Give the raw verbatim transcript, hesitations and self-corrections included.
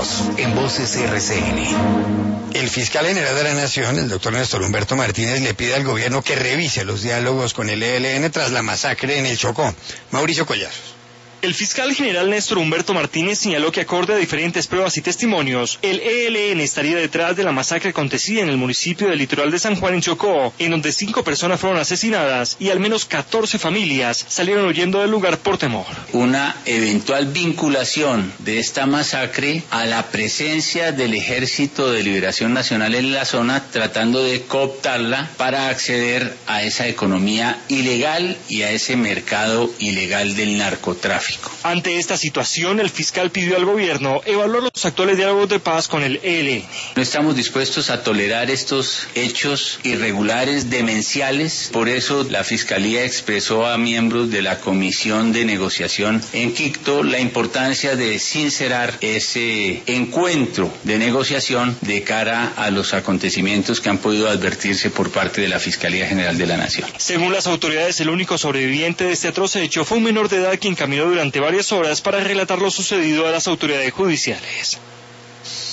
Continuamos en Voces R C N. El fiscal general de la Nación, el doctor Néstor Humberto Martínez, le pide al gobierno que revise los diálogos con el E L N tras la masacre en el Chocó. Mauricio Collazos. El fiscal general Néstor Humberto Martínez señaló que acorde a diferentes pruebas y testimonios, el E L N estaría detrás de la masacre acontecida en el municipio del litoral de San Juan en Chocó, en donde cinco personas fueron asesinadas y al menos catorce familias salieron huyendo del lugar por temor. Una eventual vinculación de esta masacre a la presencia del Ejército de Liberación Nacional en la zona, tratando de cooptarla para acceder a esa economía ilegal y a ese mercado ilegal del narcotráfico. Ante esta situación, el fiscal pidió al gobierno evaluar los actuales diálogos de paz con el E L N. No estamos dispuestos a tolerar estos hechos irregulares, demenciales. Por eso la Fiscalía expresó a miembros de la Comisión de Negociación en Quito la importancia de sincerar ese encuentro de negociación de cara a los acontecimientos que han podido advertirse por parte de la Fiscalía General de la Nación. Según las autoridades, el único sobreviviente de este atroz hecho fue un menor de edad quien caminó durante varias horas para relatar lo sucedido a las autoridades judiciales.